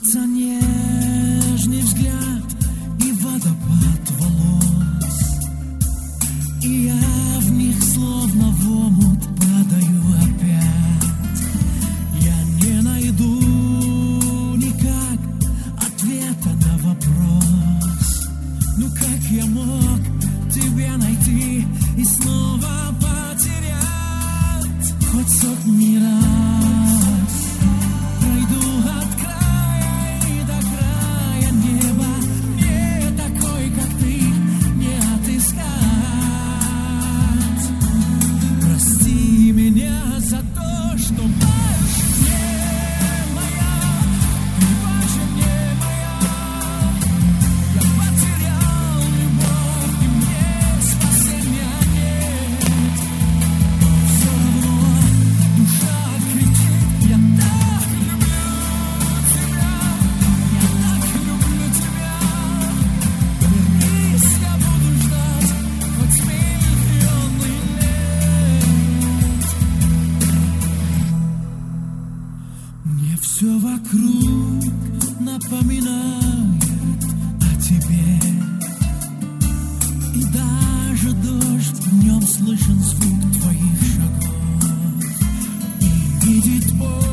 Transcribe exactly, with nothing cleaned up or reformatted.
Снится нежный взгляд и водопад волос, и я в них словно в омут падаю опять. Я не найду никак ответа на вопрос: ну как я мог тебя найти и снова потерять? Хоть сотни раз пройду от края и до края неба, мне такой, как ты, не отыскать. Прости меня за то, что больше не моя, ты больше не моя. Я потерял любовь, и мне спасения нет. Но все равно душа кричит: я так люблю тебя, я так люблю тебя. Вернись, я буду ждать хоть миллионы лет. Мне все вокруг напоминает о тебе, и даже дождь, в нем слышен звук твоих шагов, и видит Бог